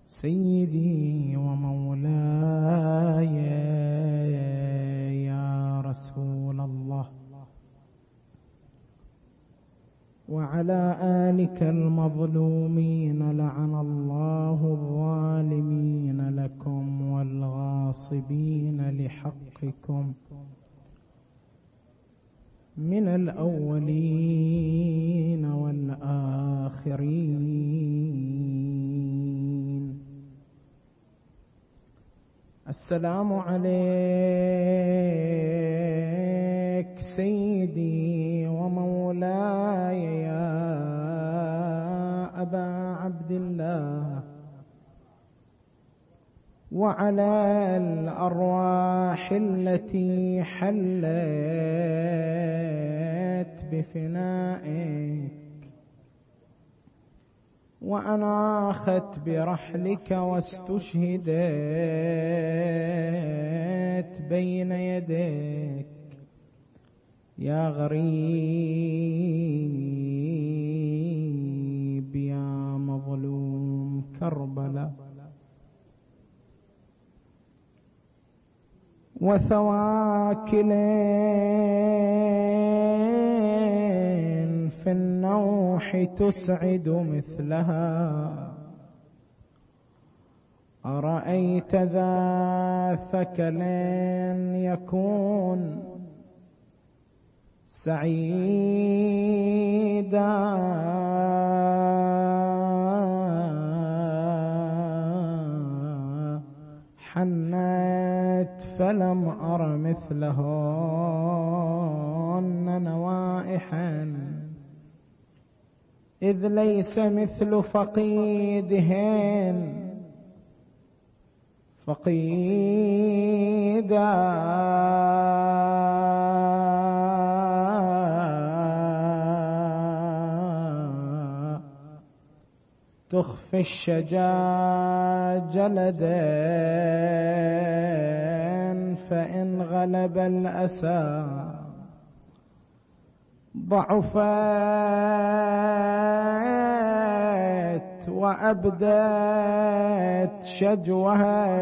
سيدي ومولاي يا رسول الله، وعلى آلك المظلومين، لعن الله الظالمين لكم والغاصبين لحقكم من الأولين والآخرين. السلام عليك سيدي ومولاي يا أبا عبد الله، وعلى الأرواح التي حلت بفنائك وأناخت برحلك واستشهدت بين يديك يا غريب يا مظلوم كربلاء، وثواكلين في النوح تسعد مثلها، أرأيت ذا ثكلين يكون سعيدا، حنت فلم أر مثلهن نوائحا، إذ ليس مثل فقيدهن فقيدا، تخفي الشجاج لدين، فإن غلب الأسى ضعفت وأبدت شجوها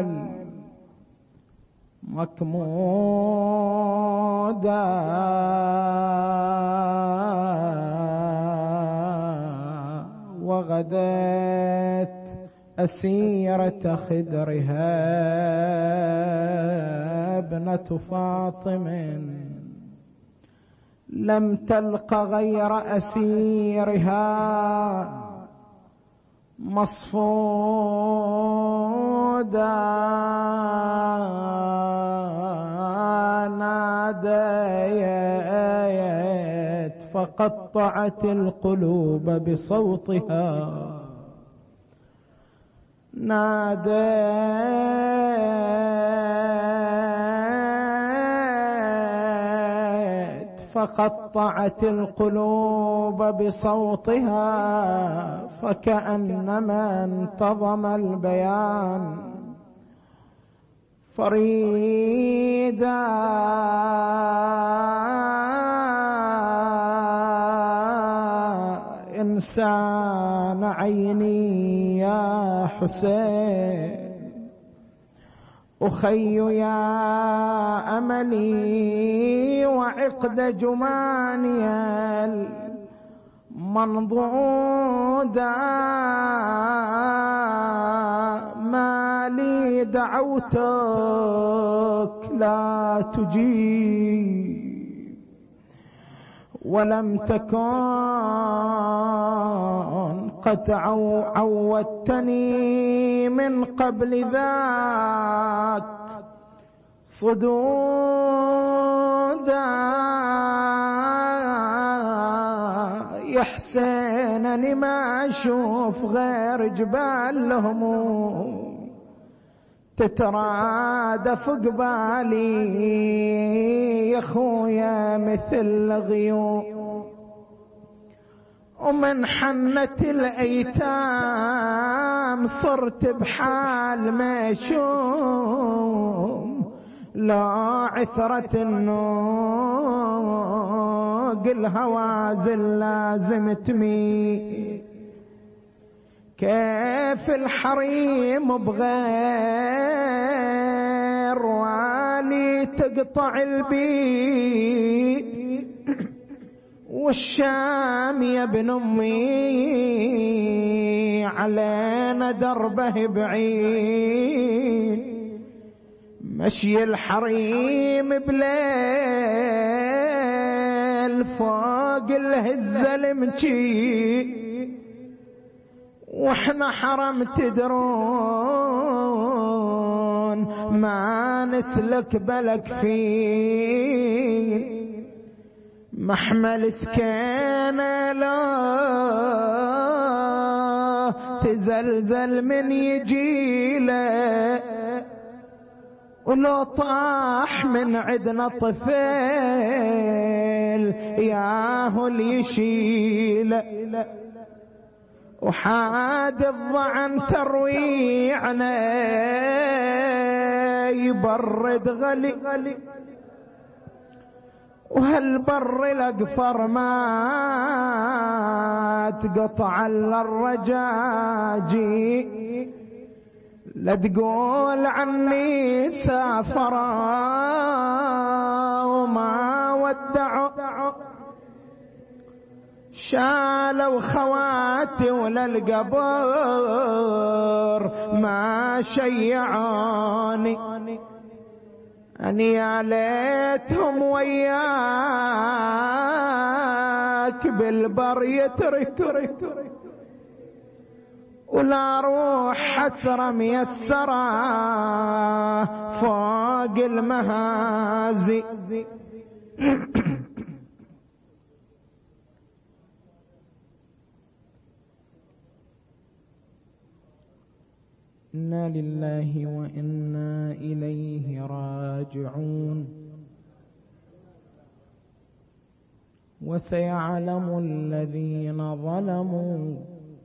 المكمودا، وغدت أسيرة خدرها ابنة فاطم، لم تلق غير أسيرها مصفودا، ناديت فقطعت القلوب بصوتها، ناديت فقطعت القلوب بصوتها، فكأنما انتظم البيان فريدا، إنسان عيني يا حسين، أخي يا أملي وعقد جماني المنضودا، ما لي دعوتك لا تجيب، ولم تكن قد عودتني من قبل ذاك صدودا، يا حسين لما أشوف غير جبال الهموم تترادف قبالي يا خويا مثل غيوم، ومن حنة الأيتام صرت بحال مشوم، لا عثرة النوق الهوازل لازم تمي كيف الحريم بغير والي تقطع البيت، والشام يا ابن أمي علينا دربه بعيد. مشي الحريم بليل فوق الهزة المجي، واحنا حرم تدرون ما نسلك بلك فيه. محمل سكينة لا تزلزل من يجيله، ولو طاح من عدنا طفل ياهو ليشيله. وحاد الضعن ترويعنا يبرد غلي، وهالبر الأقفر ما تقطع الا الرجاجي. لا تقول عني سافرا وما ودعوا، شالوا خواتي ولا القبر ما شيعوني. أني يا ليتهم وياك بالبر يتركوا، ولا روح حسرة ميسرة فوق المهازي. إنا لله وإنا إليه راجعون. وسيعلم الذين ظلموا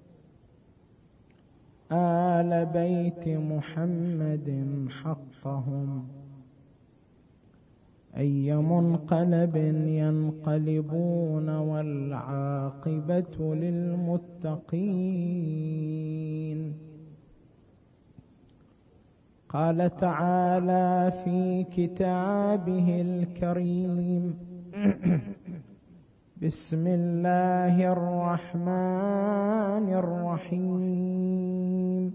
آل بيت محمد حقهم أي منقلب ينقلبون والعاقبة للمتقين. قال تعالى في كتابه الكريم: بسم الله الرحمن الرحيم.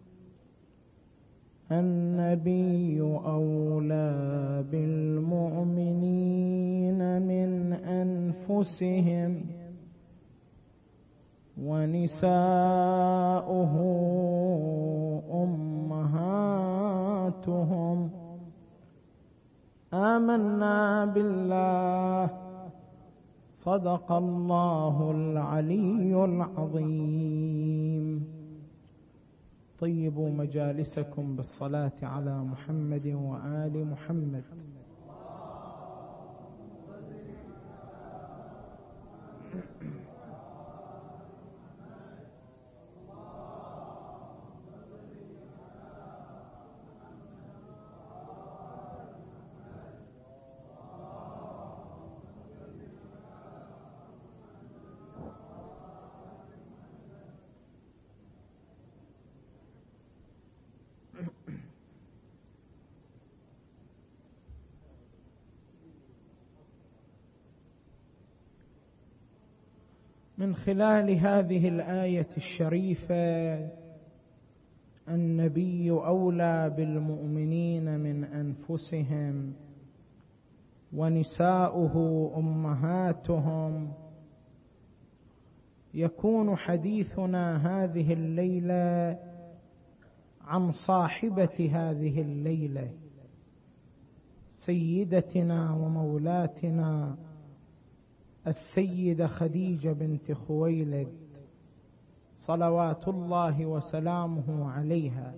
النبي أولى بالمؤمنين من أنفسهم ونساؤه أمهاتهم. آمنا بالله. صدق الله العلي العظيم. طيبوا مجالسكم بالصلاة على محمد وآل محمد. من خلال هذه الآية الشريفة: النبي أولى بالمؤمنين من أنفسهم ونساؤه أمهاتهم، يكون حديثنا هذه الليلة عن صاحبة هذه الليلة، سيدتنا ومولاتنا السيدة خديجة بنت خويلد صلوات الله وسلامه عليها.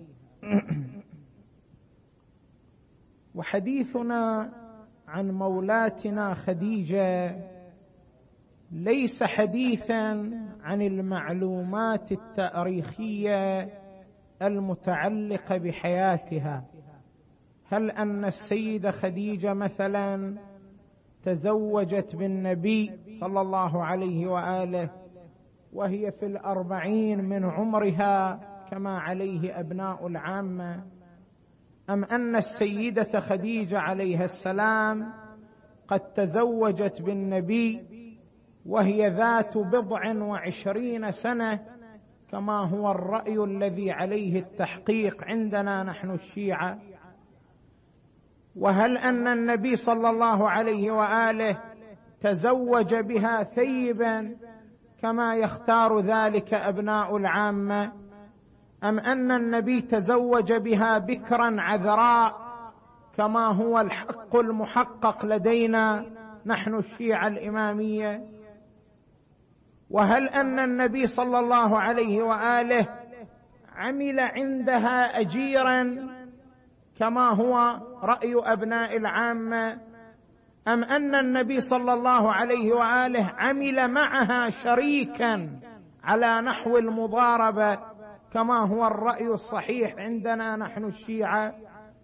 وحديثنا عن مولاتنا خديجة ليس حديثا عن المعلومات التاريخية المتعلقة بحياتها. هل أن السيدة خديجة مثلا تزوجت بالنبي صلى الله عليه وآله وهي في 40 من عمرها كما عليه أبناء العامة، أم أن السيدة خديجة عليها السلام قد تزوجت بالنبي وهي ذات 27 سنة كما هو الرأي الذي عليه التحقيق عندنا نحن الشيعة؟ وهل أن النبي صلى الله عليه وآله تزوج بها ثيبا كما يختار ذلك أبناء العامة، أم أن النبي تزوج بها بكرا عذراء كما هو الحق المحقق لدينا نحن الشيعة الإمامية؟ وهل أن النبي صلى الله عليه وآله عمل عندها أجيرا كما هو رأي أبناء العامة، أم أن النبي صلى الله عليه وآله عمل معها شريكا على نحو المضاربة كما هو الرأي الصحيح عندنا نحن الشيعة؟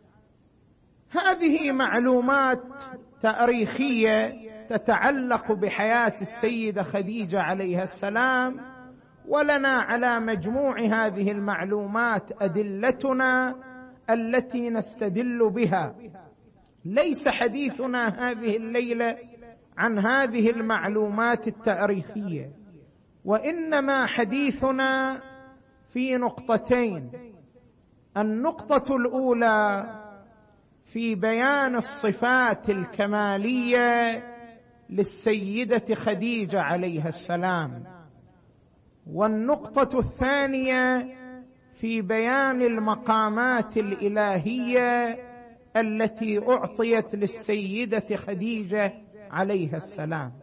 هذه معلومات تاريخية تتعلق بحياة السيدة خديجة عليها السلام، ولنا على مجموع هذه المعلومات أدلتنا التي نستدل بها. ليس حديثنا هذه الليلة عن هذه المعلومات التاريخية، وإنما حديثنا في نقطتين. النقطة الأولى في بيان الصفات الكمالية للسيدة خديجة عليها السلام، والنقطة الثانية في بيان المقامات الإلهية التي أعطيت للسيدة خديجة عليها السلام.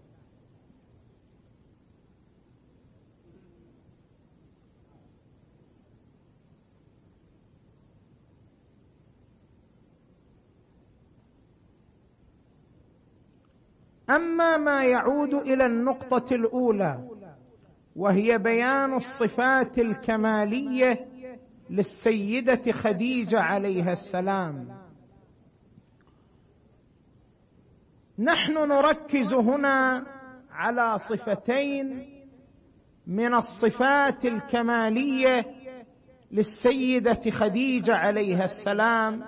أما ما يعود إلى النقطة الأولى وهي بيان الصفات الكمالية للسيدة خديجة عليها السلام، نحن نركز هنا على صفتين من الصفات الكمالية للسيدة خديجة عليها السلام.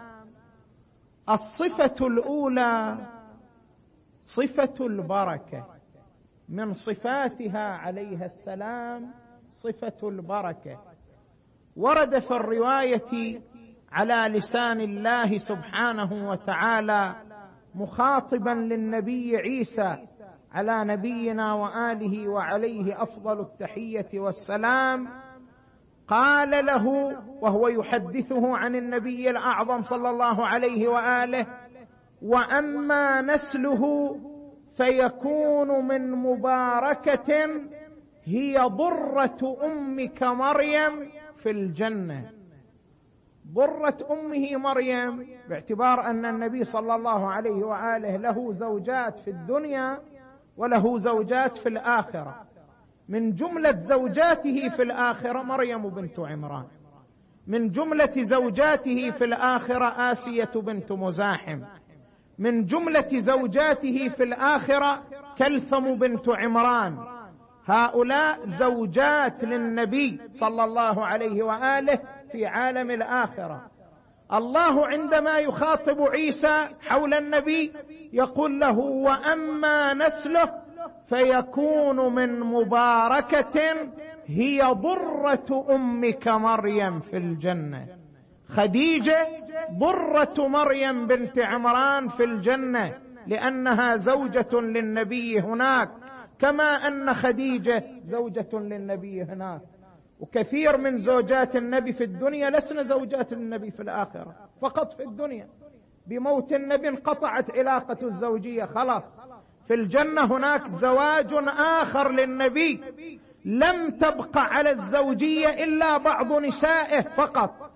الصفة الأولى صفة البركة، من صفاتها عليها السلام صفة البركة. ورد في الرواية على لسان الله سبحانه وتعالى مخاطبا للنبي عيسى على نبينا وآله وعليه أفضل التحية والسلام، قال له وهو يحدثه عن النبي الأعظم صلى الله عليه وآله: وأما نسله فيكون من مباركة هي ضرة أمك مريم في الجنة. ضرة أمه مريم باعتبار أن النبي صلى الله عليه وآله له زوجات في الدنيا وله زوجات في الآخرة. من جملة زوجاته في الآخرة مريم بنت عمران، من جملة زوجاته في الآخرة آسية بنت مزاحم، من جملة زوجاته في الآخرة كلثم بنت عمران. هؤلاء زوجات للنبي صلى الله عليه وآله في عالم الآخرة. الله عندما يخاطب عيسى حول النبي يقول له: وأما نسله فيكون من مباركة هي ضرة أمك مريم في الجنة. خديجة ضرة مريم بنت عمران في الجنة لأنها زوجة للنبي هناك، كما أن خديجة زوجة للنبي هناك. وكثير من زوجات النبي في الدنيا لسن زوجات النبي في الآخرة، فقط في الدنيا. بموت النبي انقطعت علاقة الزوجية، خلاص. في الجنة هناك زواج آخر للنبي، لم تبقى على الزوجية إلا بعض نسائه فقط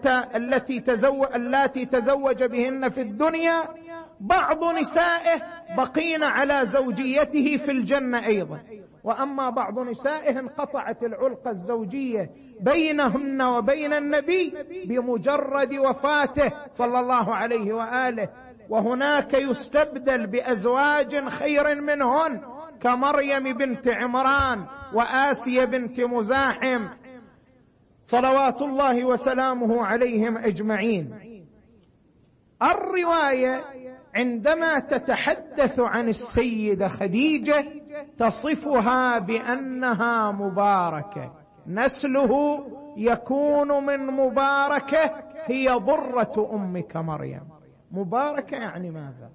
التي تزوج بهن في الدنيا. بعض نسائه بقين على زوجيته في الجنة أيضا، وأما بعض نسائه انقطعت العلاقة الزوجية بينهن وبين النبي بمجرد وفاته صلى الله عليه وآله، وهناك يستبدل بأزواج خير منهن كمريم بنت عمران وآسيا بنت مزاحم صلوات الله وسلامه عليهم أجمعين. الرواية عندما تتحدث عن السيدة خديجة تصفها بأنها مباركة، نسله يكون من مباركة هي ضرة أمك مريم. مباركة يعني ماذا؟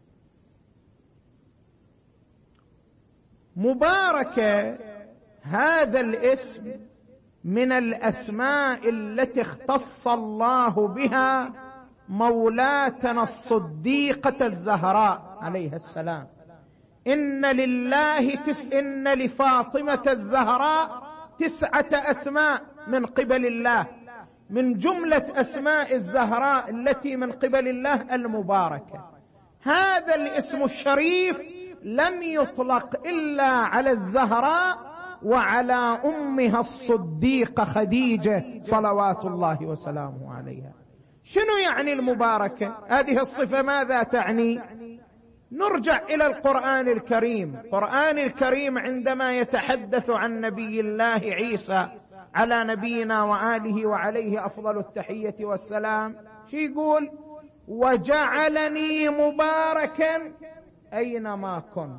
مباركة هذا الاسم من الأسماء التي اختص الله بها مولاتنا الصديقة الزهراء عليها السلام. إن لفاطمة الزهراء 9 أسماء من قبل الله، من جملة أسماء الزهراء التي من قبل الله المباركة. هذا الاسم الشريف لم يطلق إلا على الزهراء وعلى أمها الصديقة خديجة صلوات الله وسلامه عليها. شنو يعني المباركة؟ هذه الصفة ماذا تعني؟ نرجع إلى القرآن الكريم. القرآن الكريم عندما يتحدث عن نبي الله عيسى على نبينا وآله وعليه أفضل التحية والسلام شو يقول؟ وجعلني مباركا أينما كنت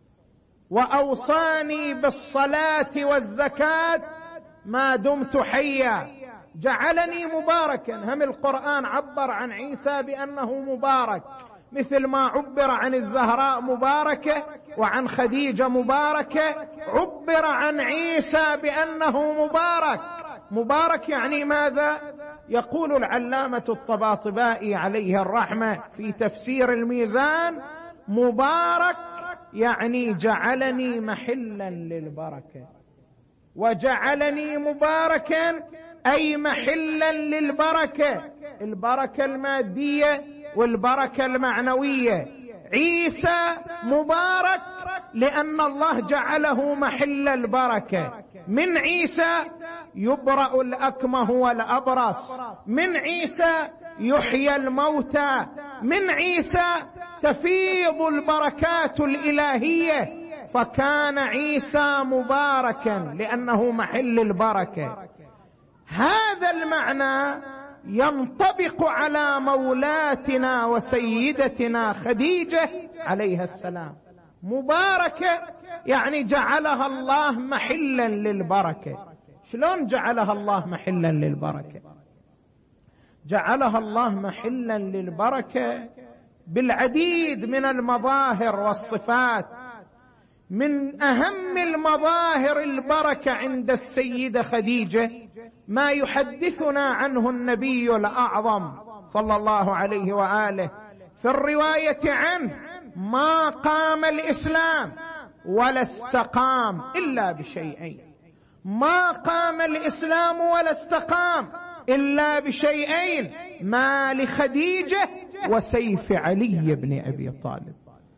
وأوصاني بالصلاة والزكاة ما دمت حيا. جعلني مباركا. هم القرآن عبر عن عيسى بأنه مبارك، مثل ما عبر عن الزهراء مباركة وعن خديجة مباركة، عبر عن عيسى بأنه مبارك. مبارك يعني ماذا؟ يقول العلامة الطباطبائي عليه الرحمة في تفسير الميزان: مبارك يعني جعلني محلا للبركة. وجعلني مباركا أي محلا للبركة، البركة المادية والبركة المعنوية. عيسى مبارك لأن الله جعله محل البركة. من عيسى يبرأ الأكمه والأبرص، من عيسى يحيى الموتى، من عيسى تفيض البركات الإلهية. فكان عيسى مباركا لأنه محل البركة. هذا المعنى ينطبق على مولاتنا وسيدتنا خديجة عليها السلام. مباركة يعني جعلها الله محلا للبركة. شلون جعلها الله محلا للبركة؟ جعلها الله محلا للبركة بالعديد من المظاهر والصفات. من أهم المظاهر البركة عند السيدة خديجة ما يحدثنا عنه النبي الأعظم صلى الله عليه وآله في الرواية عنه: ما قام الإسلام ولا استقام إلا بشيئين. ما قام الإسلام ولا استقام إلا بشيئين: ما لخديجة وسيف علي بن أبي طالب.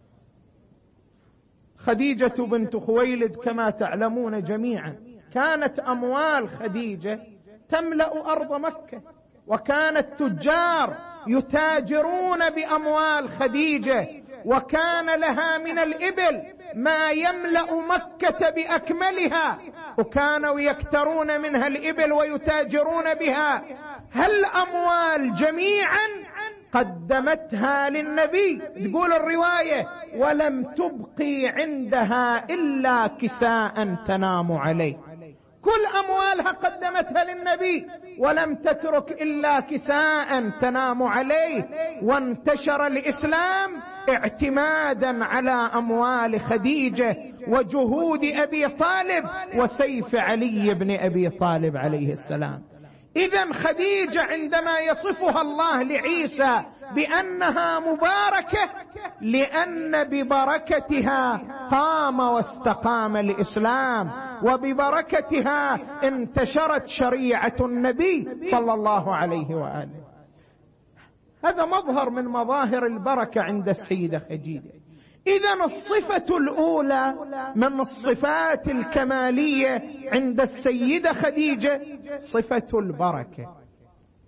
خديجة بنت خويلد كما تعلمون جميعا كانت أموال خديجة تملأ أرض مكة، وكان التجار يتاجرون بأموال خديجة، وكان لها من الإبل ما يملأ مكة بأكملها، وكانوا يكترون منها الإبل ويتاجرون بها. هالأموال جميعا قدمتها للنبي. تقول الرواية: ولم تبقي عندها إلا كساء تنام عليه. كل أموالها قدمتها للنبي ولم تترك إلا كساء تنام عليه. وانتشر الإسلام اعتمادا على أموال خديجة وجهود أبي طالب وسيف علي بن أبي طالب عليه السلام. إذن خديجة عندما يصفها الله لعيسى بأنها مباركة لأن ببركتها قام واستقام الإسلام، وببركتها انتشرت شريعة النبي صلى الله عليه وآله. هذا مظهر من مظاهر البركة عند السيدة خديجة. إذن الصفة الأولى من الصفات الكمالية عند السيدة خديجة صفة البركة.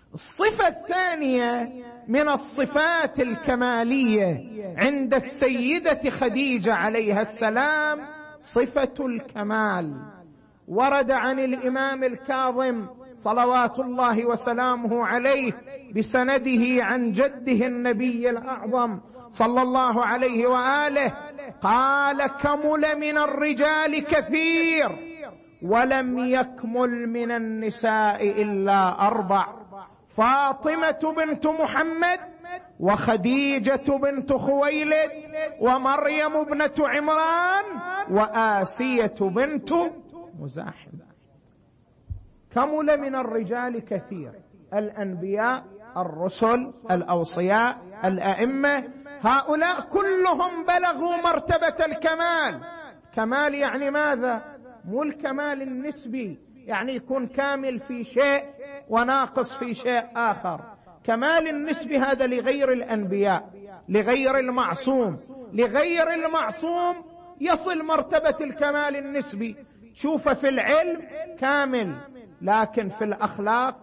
الصفة الثانية من الصفات الكمالية عند السيدة خديجة عليها السلام صفة الكمال. ورد عن الإمام الكاظم صلوات الله وسلامه عليه بسنده عن جده النبي الأعظم صلى الله عليه وآله قال: كمل من الرجال كثير ولم يكمل من النساء إلا 4: فاطمة بنت محمد، وخديجة بنت خويلد، ومريم ابنة عمران، وآسية بنت مزاحم. كمل من الرجال كثير: الأنبياء، الرسل، الأوصياء، الأئمة، هؤلاء كلهم بلغوا مرتبة الكمال. كمال يعني ماذا؟ مو الكمال النسبي، يعني يكون كامل في شيء وناقص في شيء آخر. كمال النسبي هذا لغير الأنبياء، لغير المعصوم. لغير المعصوم يصل مرتبة الكمال النسبي. شوف في العلم كامل لكن في الأخلاق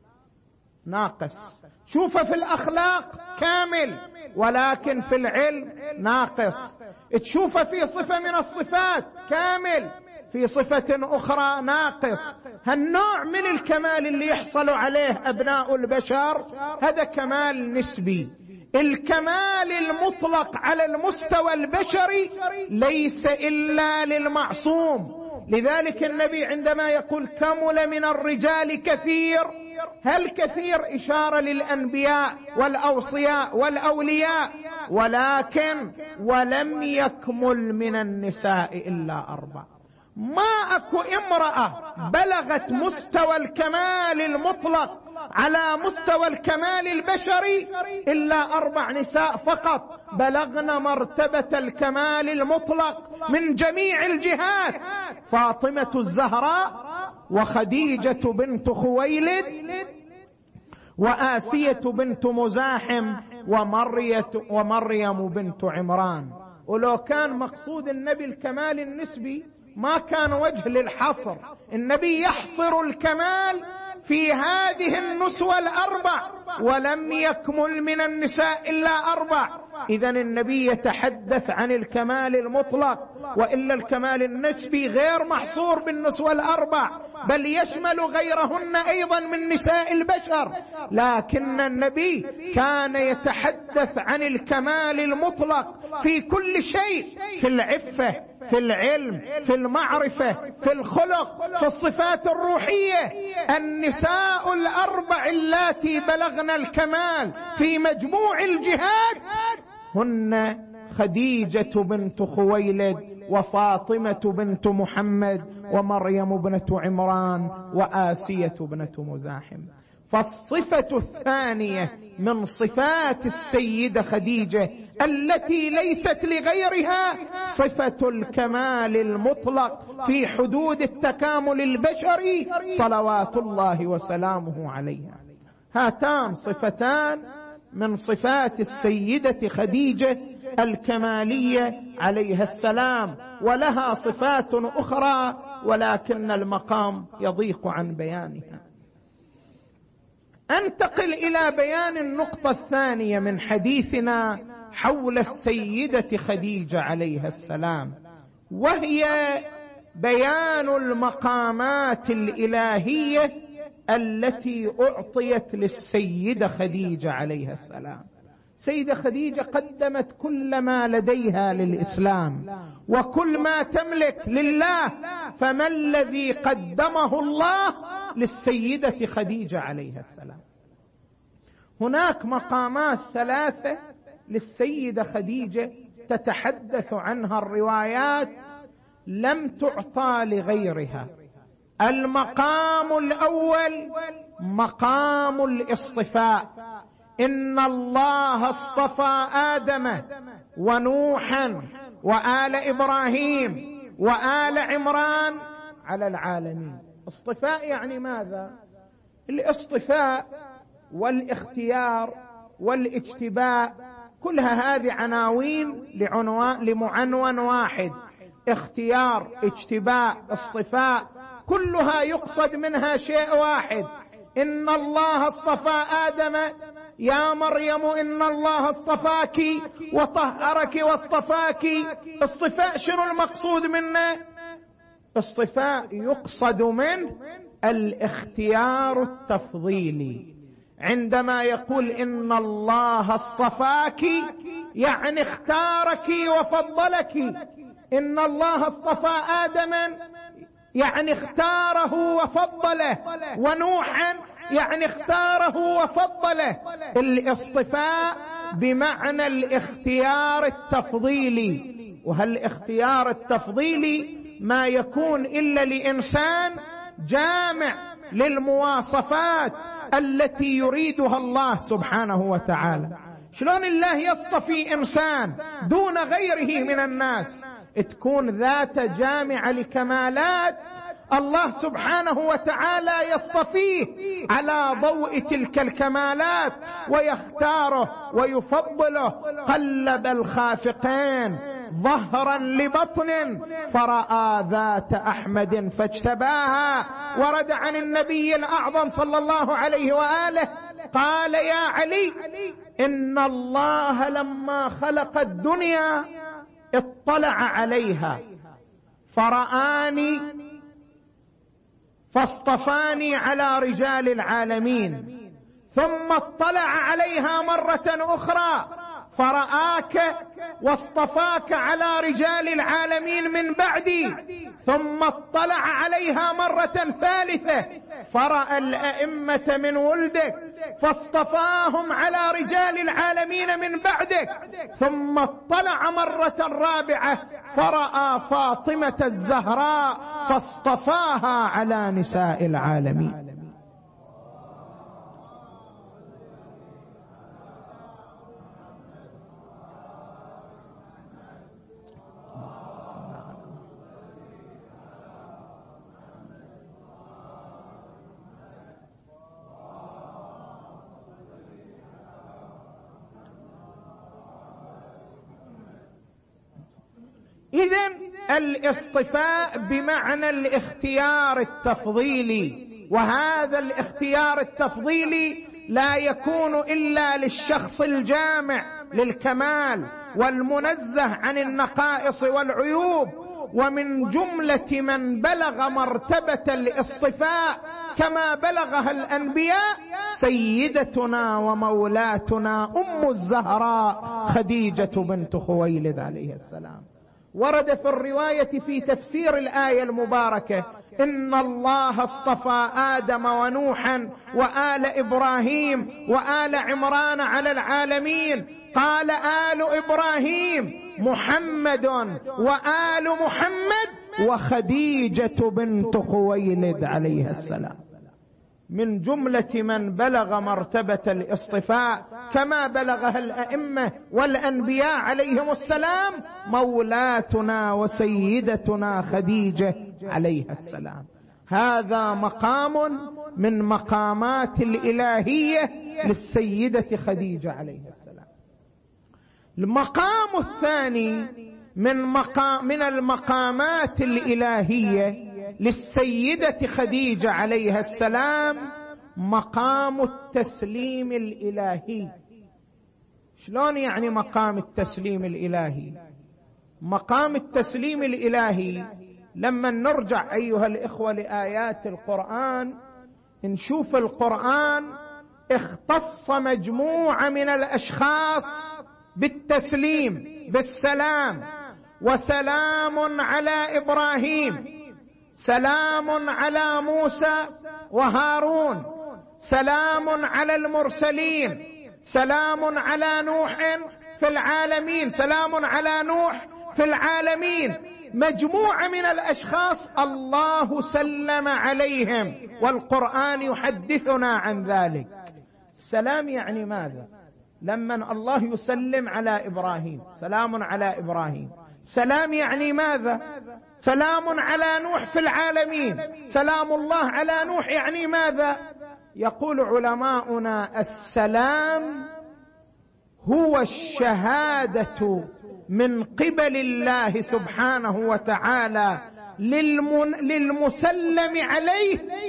ناقص. شوف في الأخلاق كامل ولكن في العلم ناقص. تشوف في صفة من الصفات كامل في صفة أخرى ناقص. هالنوع من الكمال اللي يحصل عليه أبناء البشر هذا كمال نسبي. الكمال المطلق على المستوى البشري ليس إلا للمعصوم. لذلك النبي عندما يقول كمل من الرجال كثير، هل كثير إشارة للأنبياء والأوصياء والأولياء، ولكن ولم يكمل من النساء إلا 4. ما أكو امرأة بلغت مستوى الكمال المطلق على مستوى الكمال البشري إلا 4 نساء فقط بلغن مرتبة الكمال المطلق من جميع الجهات: فاطمة الزهراء، وخديجة بنت خويلد، وآسية بنت مزاحم، ومريم بنت عمران. ولو كان مقصود النبي الكمال النسبي ما كان وجه للحصر. النبي يحصر الكمال في هذه النسوة 4 ولم يكمل من النساء إلا 4. إذن النبي يتحدث عن الكمال المطلق، وإلا الكمال النسبي غير محصور بالنسوة 4 بل يشمل غيرهن أيضا من نساء البشر. لكن النبي كان يتحدث عن الكمال المطلق في كل شيء: في العفة، في العلم، في المعرفة، في الخلق، في الصفات الروحية. النساء 4 اللاتي بلغن الكمال في مجموع الجهات هن خديجة بنت خويلد، وفاطمة بنت محمد، ومريم ابنة عمران، وآسية بنت مزاحم. فالصفة الثانية من صفات السيدة خديجة التي ليست لغيرها صفة الكمال المطلق في حدود التكامل البشري صلوات الله وسلامه عليها. هاتان صفتان من صفات السيدة خديجة الكمالية عليها السلام، ولها صفات أخرى ولكن المقام يضيق عن بيانها. أنتقل إلى بيان النقطة الثانية من حديثنا حول السيدة خديجة عليها السلام، وهي بيان المقامات الإلهية التي أعطيت للسيدة خديجة عليها السلام. سيدة خديجة قدمت كل ما لديها للإسلام وكل ما تملك لله، فما الذي قدمه الله للسيدة خديجة عليها السلام؟ هناك مقامات 3 للسيدة خديجة تتحدث عنها الروايات لم تعطى لغيرها. المقام الأول مقام الاصطفاء: إن الله اصطفى آدم ونوحا وآل إبراهيم وآل عمران على العالمين. اصطفاء يعني ماذا؟ الاصطفاء والاختيار والاجتباء كلها هذه عناوين لمعنون واحد: اختيار، اجتباء، اصطفاء، كلها يقصد منها شيء واحد: إن الله اصطفى آدم يا مريم إن الله اصطفاك وطهرك واصطفاك. اصطفاء شنو المقصود منه؟ اصطفاء يقصد منه الاختيار التفضيلي. عندما يقول إن الله اصطفاك يعني اختارك وفضلك. إن الله اصطفى آدما يعني اختاره وفضله، ونوحا يعني اختاره وفضله. الاصطفاء بمعنى الاختيار التفضيلي، وهالاختيار التفضيلي ما يكون إلا لإنسان جامع للمواصفات التي يريدها الله سبحانه وتعالى. شلون الله يصطفي إنسان دون غيره من الناس؟ تكون ذات جامعة لكمالات الله سبحانه وتعالى يصطفيه على ضوء تلك الكمالات ويختاره ويفضله. قلب الخافقين ظهرا لبطن فرأى ذات أحمد فاجتباها. ورد عن النبي الأعظم صلى الله عليه وآله قال يا علي إن الله لما خلق الدنيا اطلع عليها فرآني فاصطفاني على رجال العالمين، ثم اطلع عليها مرة أخرى فرآك واصطفاك على رجال العالمين من بعدي، ثم اطلع عليها مرة ثالثة فرأى الأئمة من ولدك فاصطفاهم على رجال العالمين من بعدك، ثم اطلع مرة رابعة فرأى فاطمة الزهراء فاصطفاها على نساء العالمين. إذن الاصطفاء بمعنى الاختيار التفضيلي، وهذا الاختيار التفضيلي لا يكون إلا للشخص الجامع للكمال والمنزه عن النقائص والعيوب. ومن جملة من بلغ مرتبة الاصطفاء كما بلغها الأنبياء سيدتنا ومولاتنا أم الزهراء خديجة بنت خويلد عليه السلام. ورد في الرواية في تفسير الآية المباركة إن الله اصطفى آدم ونوحا وآل إبراهيم وآل عمران على العالمين. قال آل إبراهيم محمد وآل محمد وخديجة بنت خويلد عليها السلام. من جملة من بلغ مرتبة الاصطفاء كما بلغها الأئمة والأنبياء عليهم السلام مولاتنا وسيدتنا خديجة عليها السلام. هذا مقام من مقامات الإلهية للسيدة خديجة عليها السلام. المقام الثاني من المقامات الإلهية للسيدة خديجة عليها السلام مقام التسليم الإلهي. شلون يعني مقام التسليم الإلهي؟ مقام التسليم الإلهي لما نرجع أيها الإخوة لآيات القرآن نشوف القرآن اختص مجموعة من الأشخاص بالتسليم بالسلام. وسلام على إبراهيم، سلام على موسى وهارون، سلام على المرسلين، سلام على نوح في العالمين، سلام على نوح في العالمين. مجموعة من الأشخاص الله سلم عليهم والقرآن يحدثنا عن ذلك. السلام يعني ماذا؟ لما الله يسلم على إبراهيم سلام على إبراهيم، سلام يعني ماذا؟ سلام على نوح في العالمين، سلام الله على نوح يعني ماذا؟ يقول علماؤنا السلام هو الشهادة من قبل الله سبحانه وتعالى للمسلم عليه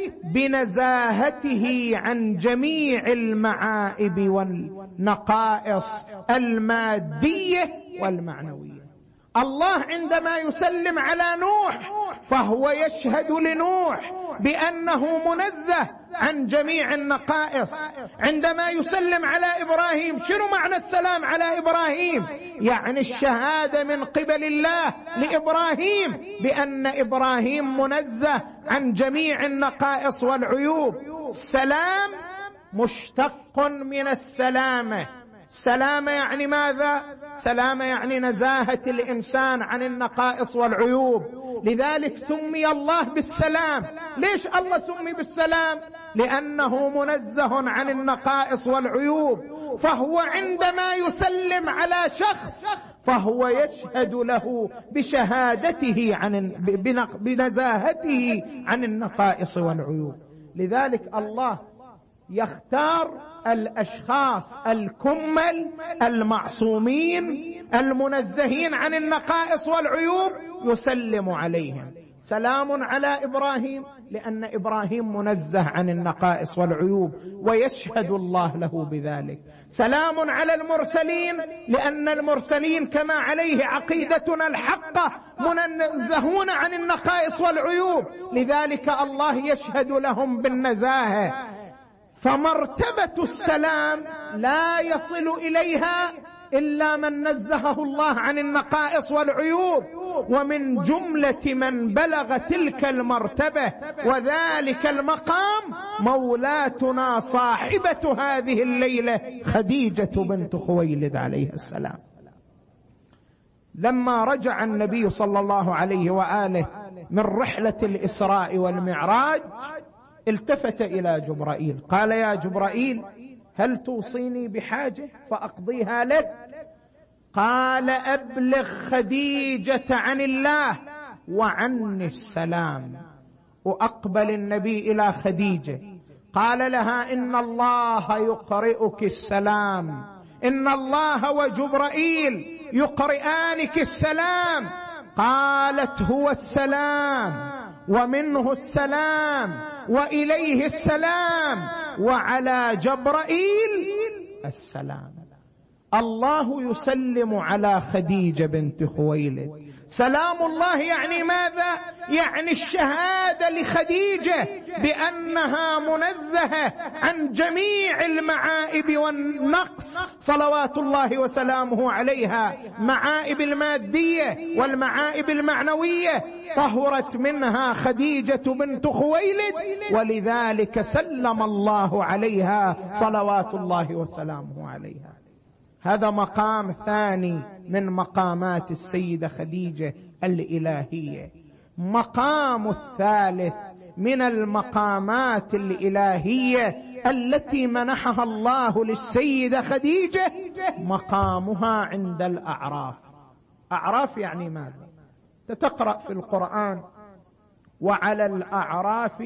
بنزاهته عن جميع المعائب والنقائص المادية والمعنوية. الله عندما يسلم على نوح فهو يشهد لنوح بأنه منزه عن جميع النقائص. عندما يسلم على إبراهيم، شنو معنى السلام على إبراهيم؟ يعني الشهادة من قبل الله لإبراهيم بأن إبراهيم منزه عن جميع النقائص والعيوب. السلام مشتق من السلامة. سلامة يعني ماذا؟ سلامة يعني نزاهة الإنسان عن النقائص والعيوب. لذلك سمي الله بالسلام. ليش الله سمي بالسلام؟ لأنه منزه عن النقائص والعيوب. فهو عندما يسلم على شخص فهو يشهد له بشهادته بنزاهته عن النقائص والعيوب. لذلك الله يختار الأشخاص الكمل المعصومين المنزهين عن النقائص والعيوب يسلم عليهم. سلام على إبراهيم لأن إبراهيم منزه عن النقائص والعيوب ويشهد الله له بذلك. سلام على المرسلين لأن المرسلين كما عليه عقيدتنا الحقة منزهون عن النقائص والعيوب، لذلك الله يشهد لهم بالنزاهة. فمرتبة السلام لا يصل إليها إلا من نزهه الله عن النقائص والعيوب. ومن جملة من بلغ تلك المرتبة وذلك المقام مولاتنا صاحبة هذه الليلة خديجة بنت خويلد عليه السلام. لما رجع النبي صلى الله عليه وآله من رحلة الإسراء والمعراج التفت إلى جبرائيل قال: يا جبرائيل، هل توصيني بحاجة فأقضيها لك؟ قال: أبلغ خديجة عن الله وعني السلام. وأقبل النبي إلى خديجة قال لها: إن الله يقرئك السلام، إن الله وجبرائيل يقرئانك السلام. قالت: هو السلام ومنه السلام وإليه السلام وعلى جبرائيل السلام. الله يسلم على خديجة بنت خويلد. سلام الله يعني ماذا؟ يعني الشهادة لخديجة بأنها منزهة عن جميع المعائب والنقص صلوات الله وسلامه عليها، معائب المادية والمعائب المعنوية طهرت منها خديجة بنت خويلد، ولذلك سلم الله عليها صلوات الله وسلامه عليها. هذا مقام ثاني من مقامات السيدة خديجة الإلهية. مقام الثالث من المقامات الإلهية التي منحها الله للسيدة خديجة مقامها عند الأعراف. أعراف يعني ماذا؟ تقرأ في القرآن: وعلى الأعراف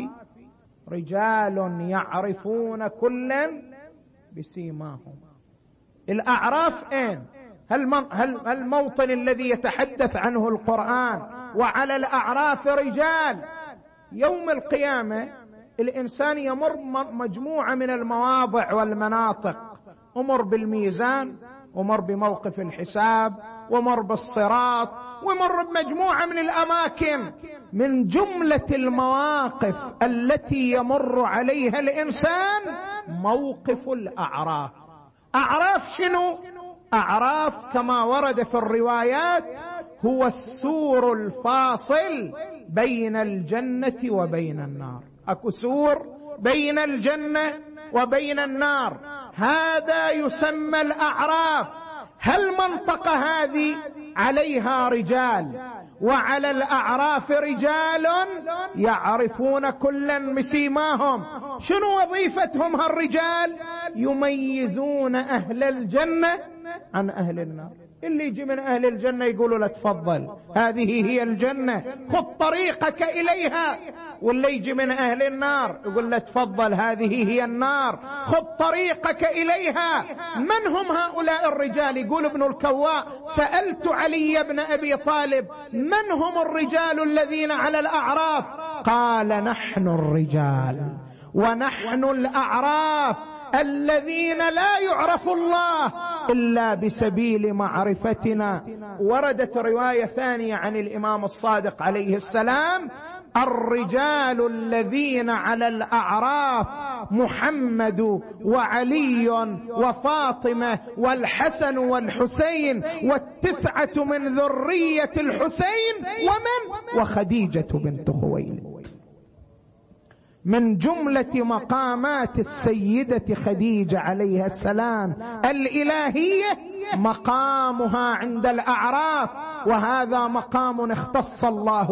رجال يعرفون كلا بسيماهم. الأعراف أين؟ هل الموطن الذي يتحدث عنه القرآن وعلى الأعراف رجال؟ يوم القيامة الإنسان يمر مجموعة من المواضع والمناطق، أمر بالميزان، ومر بموقف الحساب، ومر بالصراط، ومر بمجموعة من الأماكن. من جملة المواقف التي يمر عليها الإنسان موقف الأعراف. أعراف شنو؟ أعراف كما ورد في الروايات هو السور الفاصل بين الجنة وبين النار. أكو سور بين الجنة وبين النار، هذا يسمى الأعراف. هل منطقة هذه عليها رجال، وعلى الأعراف رجال يعرفون كلا بسيماهم. شنو وظيفتهم هالرجال؟ يميزون أهل الجنة عن أهل النار. اللي يجي من أهل الجنة يقولوا له تفضل هذه هي الجنة خذ طريقك إليها، واللي يجي من أهل النار يقول له تفضل هذه هي النار خذ طريقك إليها. من هم هؤلاء الرجال؟ يقول ابن الكواء سألت علي بن أبي طالب من هم الرجال الذين على الأعراف؟ قال نحن الرجال ونحن الأعراف الذين لا يعرف الله إلا بسبيل معرفتنا. وردت رواية ثانية عن الإمام الصادق عليه السلام الرجال الذين على الأعراف محمد وعلي وفاطمة والحسن والحسين والتسعة من ذرية الحسين وخديجة بنت خويلد. من جملة مقامات السيدة خديجة عليها السلام الإلهية مقامها عند الأعراف، وهذا مقام اختص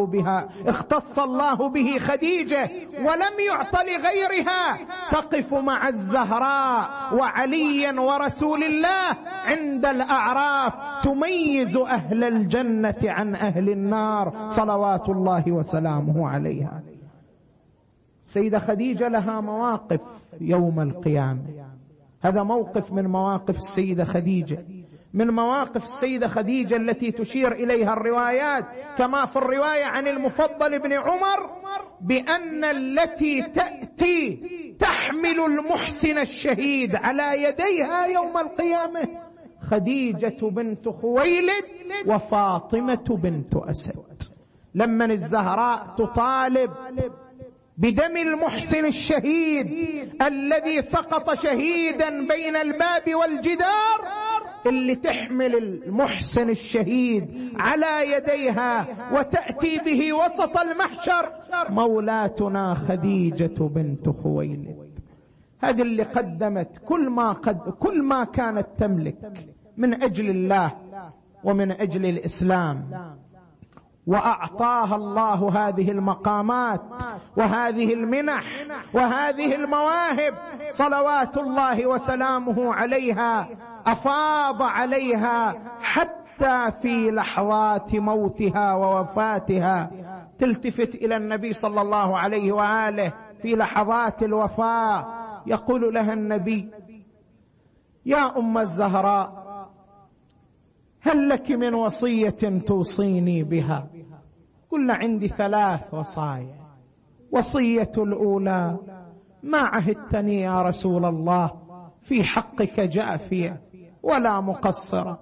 الله به خديجة ولم يعط لغيرها. تقف مع الزهراء وعلي ورسول الله عند الأعراف تميز أهل الجنة عن أهل النار صلوات الله وسلامه عليها. سيدة خديجة لها مواقف يوم القيامة، هذا موقف من مواقف السيدة خديجة، من مواقف السيدة خديجة التي تشير إليها الروايات كما في الرواية عن المفضل بن عمر بأن التي تأتي تحمل المحسن الشهيد على يديها يوم القيامة خديجة بنت خويلد وفاطمة بنت أسد. لما الزهراء تطالب بدم المحسن الشهيد الذي سقط شهيدا بين الباب والجدار، اللي تحمل المحسن الشهيد على يديها وتأتي به وسط المحشر مولاتنا خديجة بنت خويلد. هذه اللي قدمت كل ما كانت تملك من أجل الله ومن أجل الإسلام، وأعطاها الله هذه المقامات وهذه المنح وهذه المواهب صلوات الله وسلامه عليها. أفاض عليها حتى في لحظات موتها ووفاتها تلتفت إلى النبي صلى الله عليه وآله في لحظات الوفاة، يقول لها النبي يا أم الزهراء هل لك من وصية توصيني بها؟ قلنا عندي 3 وصايا. وصية الأولى ما عهدتني يا رسول الله في حقك جافية ولا مقصرة.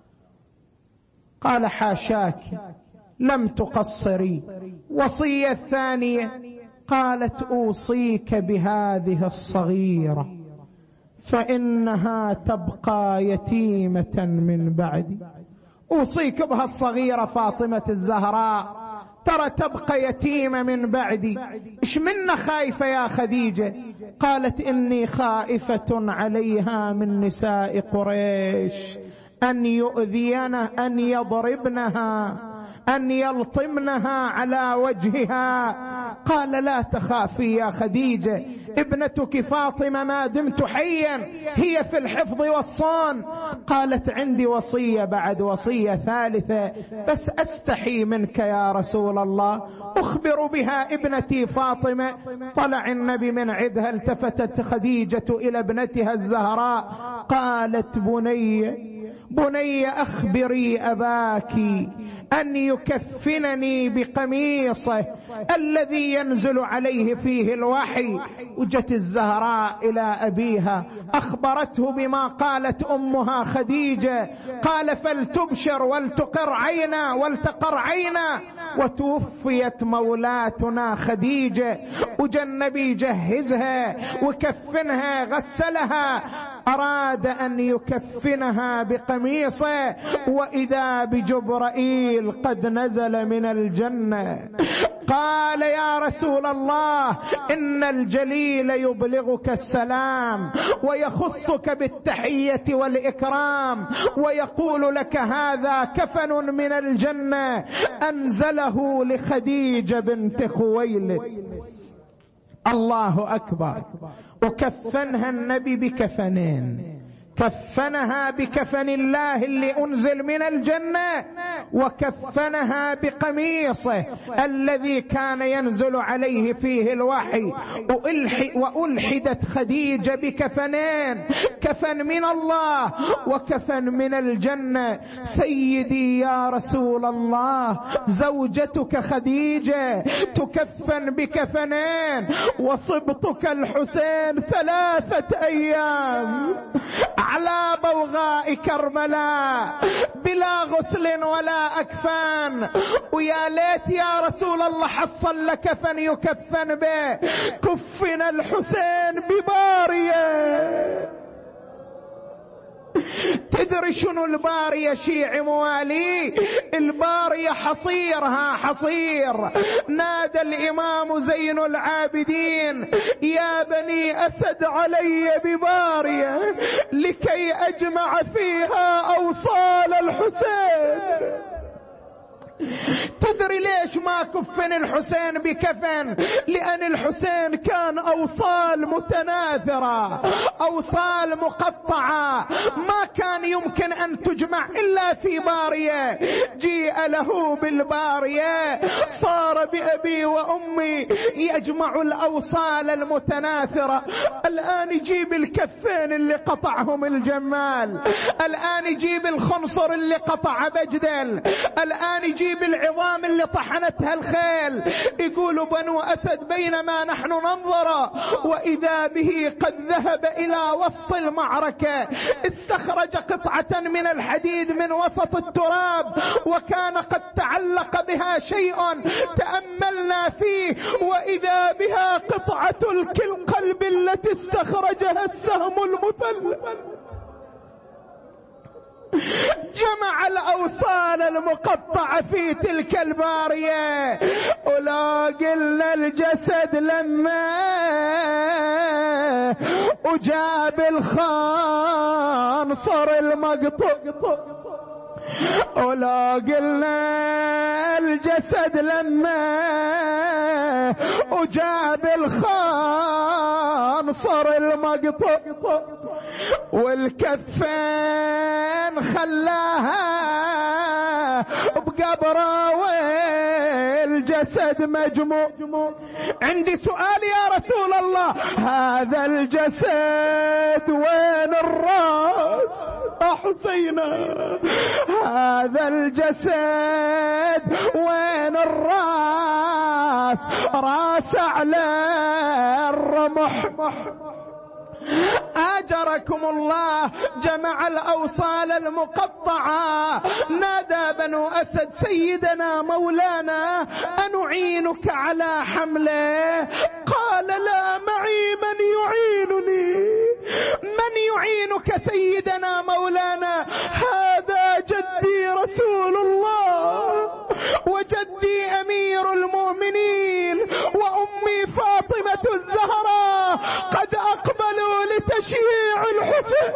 قال حاشاك لم تقصري. وصية الثانية قالت أوصيك بهذه الصغيرة فإنها تبقى يتيمة من بعدي. أوصيك بها الصغيرة فاطمة الزهراء ترى تبقى يتيمة من بعدي. إيش منا خايفة يا خديجة؟ قالت إني خائفة عليها من نساء قريش أن يؤذينا أن يضربنها أن يلطمنها على وجهها. قال لا تخافي يا خديجة ابنتك فاطمة ما دمت حيا هي في الحفظ والصون. قالت عندي وصية بعد وصية ثالثة بس أستحي منك يا رسول الله أخبر بها ابنتي فاطمة. طلع النبي من عدها التفتت خديجة إلى ابنتها الزهراء قالت بني أخبري أباك أن يكفنني بقميصه الذي ينزل عليه فيه الوحي. وجت الزهراء إلى أبيها أخبرته بما قالت أمها خديجة. قال فلتبشر ولتقر عينا. وتوفيت مولاتنا خديجة وجا النبي جهزها وكفنها غسلها. أراد أن يكفنها بقميصه وإذا بجبرائيل قد نزل من الجنة. قال يا رسول الله إن الجليل يبلغك السلام ويخصك بالتحية والإكرام ويقول لك هذا كفن من الجنة أنزله لخديجة بنت خويلد. الله أكبر. وكفنها النبي بكفنين، كفنها بكفن الله اللي أنزل من الجنة، وكفنها بقميصه الذي كان ينزل عليه فيه الوحي. وألحدت خديجة بكفنين، كفن من الله وكفن من الجنة. سيدي يا رسول الله، زوجتك خديجة تكفن بكفنين، وصبتك الحسين 3 أيام على بوغاء كربلاء بلا غسل ولا أكفان. ويا ليت يا رسول الله حصل لك كفن يكفن به. كفن الحسين ببارية. تدري شنو البارية شيعي موالي؟ البارية حصيرها حصير. نادى الإمام زين العابدين: يا بني أسد علي ببارية لكي أجمع فيها أوصال الحسين. تدري ليش ما كفن الحسين بكفن؟ لأن الحسين كان أوصال متناثرة، أوصال مقطعة، ما كان يمكن أن تجمع إلا في بارية. جيء له بالبارية، صار بأبي وأمي يجمع الأوصال المتناثرة. الآن يجيب الكفين اللي قطعهم الجمال، الآن يجيب الخنصر اللي قطع بجدل، الآن يجيب العظام اللي طحنتها الخيل. يقول بنو أسد: بينما نحن ننظر وإذا به قد ذهب إلى وسط المعركة، استخرج قطعة من الحديد من وسط التراب، وكان قد تعلق بها شيء تأملنا فيه، وإذا بها قطعة القلب التي استخرجها السهم المثلث. جمع الأوصال المقطعة في تلك البارية. ولا قلنا الجسد لما وجاب الخنصر المقطوع، ولا قلنا الجسد لما وجاب الخنصر المقطوع، والكفين خلاها بقبره والجسد مجموع. عندي سؤال يا رسول الله: هذا الجسد وين الراس؟ حسين، هذا الجسد وين الراس؟ راس على الرمح. آجركم الله. جمع الأوصال المقطعة. نادى بنو أسد: سيدنا مولانا أنعينك على حمله؟ قال: لا معي من يعينني. من يعينك سيدنا مولانا؟ هذا جدي رسول الله، وجدي أمير المؤمنين، وأمي فاطمة الزهراء قد أقبلوا لتشييع الحسين.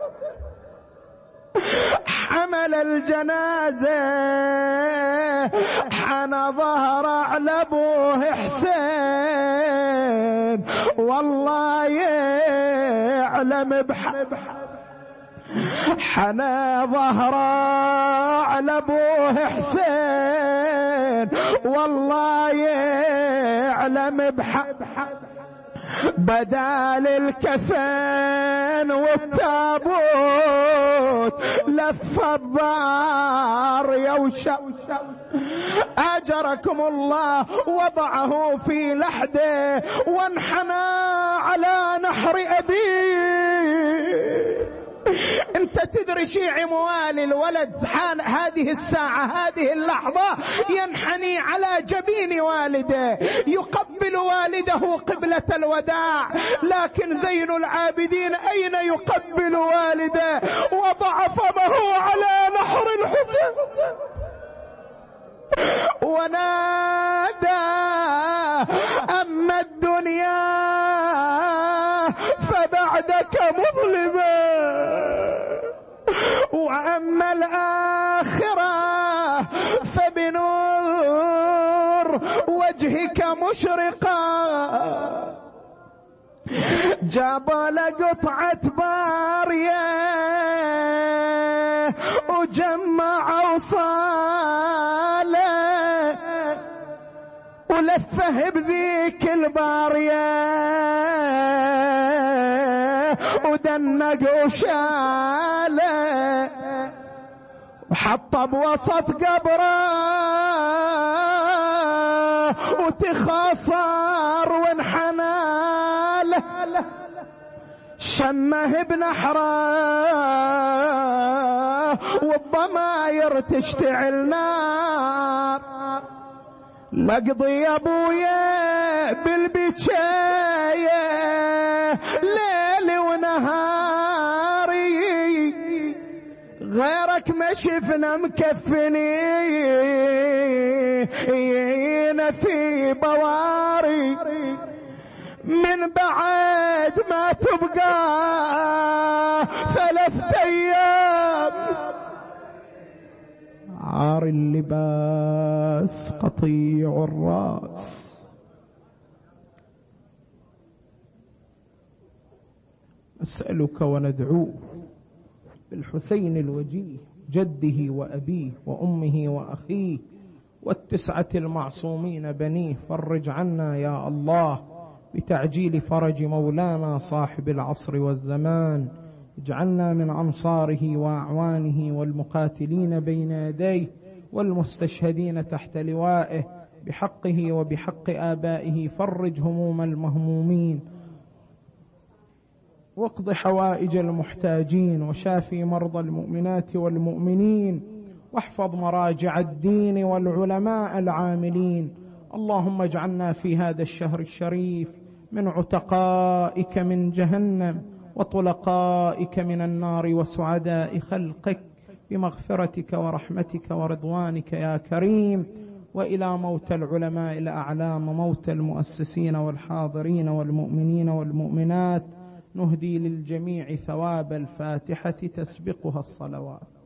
حمل الجنازة، حنى ظهر على أبوه حسين، والله يعلم حنى ظهر على أبوه حسين، والله يعلم بدال الكفن والتابوت لف الضار يوشع. أجركم الله. وضعه في لحده وانحنى على نحر أبيه. انت تدري شيعي موالي، الولد حان هذه الساعة هذه اللحظة ينحني على جبين والده، يقبل والده قبلة الوداع، لكن زين العابدين أين يقبل والده؟ وضع فمه على نحر الحسين ونادى: أما الدنيا فبعدك مظلمة، وأما الآخرة فبنور وجهك مشرقة. جابوا له قطعة بارية وجمعوا صالة ولفه بذيك البارية ودنق وشاله وحطه بوسط قبره وتخاصر وانحناله شمه بنحره والضماير تشتعل نار. لقضي يا ابويا بالبكايه ليل ونهاري غيرك ما شفنا مكفنين في بواري من بعد ما تبقى 3 أيام عار اللباس قطيع الراس. نسألك وندعوه بالحسين الوجيه جده وأبيه وأمه وأخيه والتسعة المعصومين بنيه، فرج عنا يا الله بتعجيل فرج مولانا صاحب العصر والزمان. اجعلنا من أنصاره وأعوانه والمقاتلين بين يديه والمستشهدين تحت لوائه بحقه وبحق آبائه. فرج هموم المهمومين واقض حوائج المحتاجين وشافي مرضى المؤمنات والمؤمنين واحفظ مراجع الدين والعلماء العاملين. اللهم اجعلنا في هذا الشهر الشريف من عتقائك من جهنم وطلقائك من النار وسعداء خلقك بمغفرتك ورحمتك ورضوانك يا كريم. وإلى موت العلماء الأعلام، موت المؤسسين والحاضرين والمؤمنين والمؤمنات، نهدي للجميع ثواب الفاتحة تسبقها الصلوات.